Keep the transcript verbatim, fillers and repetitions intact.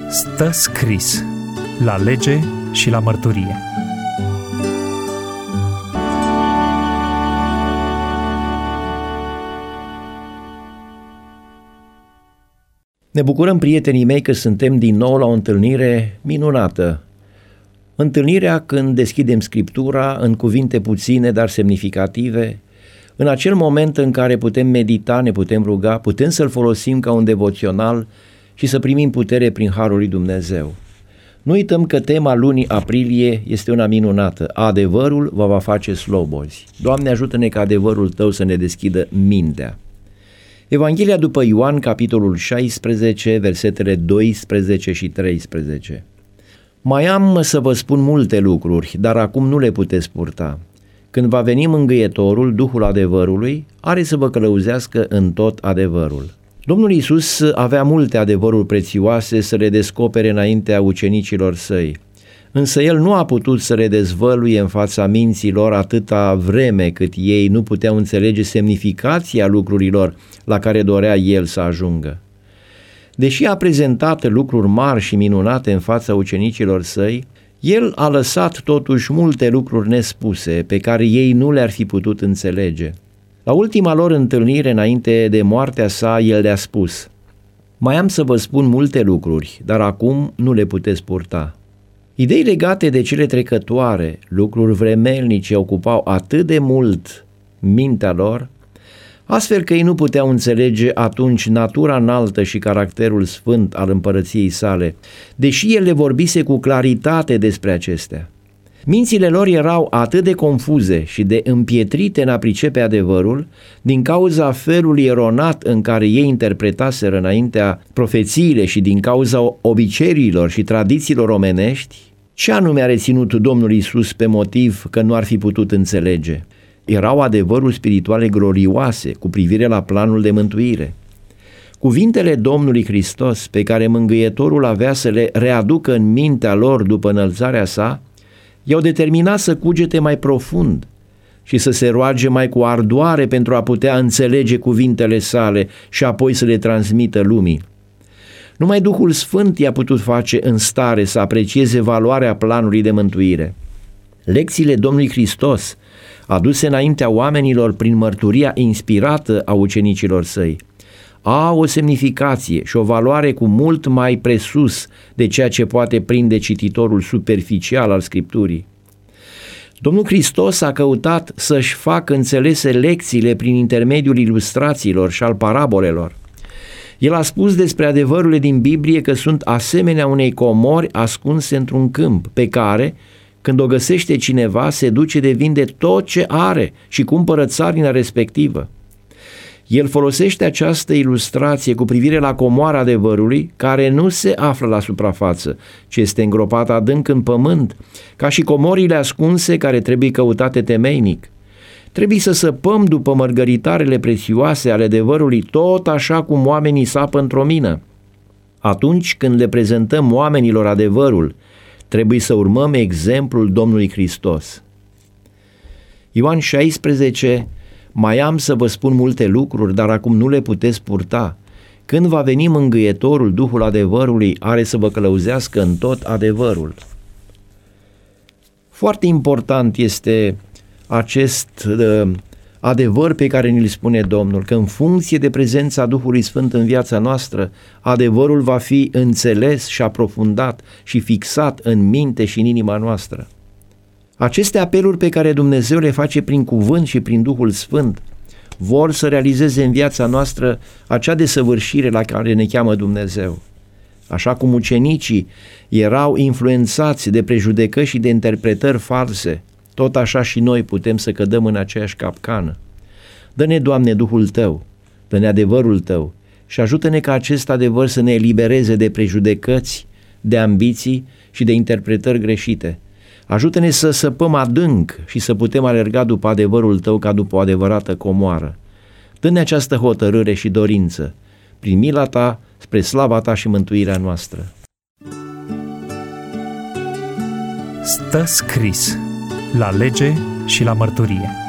Stă scris la lege și la mărturie. Ne bucurăm, prietenii mei, că suntem din nou la o întâlnire minunată. Întâlnirea când deschidem Scriptura în cuvinte puține, dar semnificative, în acel moment în care putem medita, ne putem ruga, putem să-l folosim ca un devoțional și să primim putere prin harul lui Dumnezeu. Nu uităm că tema lunii aprilie este una minunată. Adevărul vă va face slobozi. Doamne, ajută-ne ca adevărul Tău să ne deschidă mintea. Evanghelia după Ioan, capitolul șaisprezece, versetele doisprezece și treisprezece. Mai am să vă spun multe lucruri, dar acum nu le puteți purta. Când va veni Mângâietorul, Duhul adevărului, are să vă călăuzească în tot adevărul. Domnul Iisus avea multe adevăruri prețioase să le descopere înaintea ucenicilor săi, însă El nu a putut să le dezvăluie în fața minților atâta vreme cât ei nu puteau înțelege semnificația lucrurilor la care dorea El să ajungă. Deși a prezentat lucruri mari și minunate în fața ucenicilor săi, El a lăsat totuși multe lucruri nespuse pe care ei nu le-ar fi putut înțelege. La ultima lor întâlnire înainte de moartea sa, El le-a spus: mai am să vă spun multe lucruri, dar acum nu le puteți purta. Idei legate de cele trecătoare, lucruri vremelnice, ocupau atât de mult mintea lor, astfel că ei nu puteau înțelege atunci natura înaltă și caracterul sfânt al împărăției sale, deși El le vorbise cu claritate despre acestea. Mințile lor erau atât de confuze și de împietrite în a pricepe adevărul, din cauza felului eronat în care ei interpretaseră înaintea profețiile și din cauza obiceiurilor și tradițiilor omenești. Ce anume a reținut Domnul Iisus pe motiv că nu ar fi putut înțelege? Erau adevăruri spirituale glorioase cu privire la planul de mântuire. Cuvintele Domnului Hristos pe care Mângâietorul avea să le readucă în mintea lor după înălțarea sa, i-au determinat să cugete mai profund și să se roage mai cu ardoare pentru a putea înțelege cuvintele sale și apoi să le transmită lumii. Numai Duhul Sfânt i-a putut face în stare să aprecieze valoarea planului de mântuire. Lecțiile Domnului Hristos, aduse înaintea oamenilor prin mărturia inspirată a ucenicilor săi, au o semnificație și o valoare cu mult mai presus de ceea ce poate prinde cititorul superficial al Scripturii. Domnul Hristos a căutat să-și facă înțelese lecțiile prin intermediul ilustrațiilor și al parabolelor. El a spus despre adevărurile din Biblie că sunt asemenea unei comori ascunse într-un câmp, pe care, când o găsește cineva, se duce de vinde tot ce are și cumpără țarina respectivă. El folosește această ilustrație cu privire la comoara adevărului, care nu se află la suprafață, ci este îngropată adânc în pământ, ca și comorile ascunse care trebuie căutate temeinic. Trebuie să săpăm după mărgăritarele prețioase ale adevărului, tot așa cum oamenii sapă într-o mină. Atunci când le prezentăm oamenilor adevărul, trebuie să urmăm exemplul Domnului Hristos. Ioan șaisprezece. Mai am să vă spun multe lucruri, dar acum nu le puteți purta. Când va veni Mângâietorul, Duhul adevărului, are să vă călăuzească în tot adevărul. Foarte important este acest uh, adevăr pe care ni-l spune Domnul, că în funcție de prezența Duhului Sfânt în viața noastră, adevărul va fi înțeles și aprofundat și fixat în minte și în inima noastră. Aceste apeluri pe care Dumnezeu le face prin cuvânt și prin Duhul Sfânt vor să realizeze în viața noastră acea desăvârșire la care ne cheamă Dumnezeu. Așa cum ucenicii erau influențați de prejudecăți și de interpretări false, tot așa și noi putem să cădăm în aceeași capcană. Dă-ne, Doamne, Duhul Tău, dă-ne adevărul Tău și ajută-ne ca acest adevăr să ne elibereze de prejudecăți, de ambiții și de interpretări greșite. Ajută-ne să săpăm adânc și să putem alerga după adevărul Tău ca după o adevărată comoară. Dă-ne această hotărâre și dorință, prin mila Ta, spre slava Ta și mântuirea noastră. Stă scris la lege și la mărturie.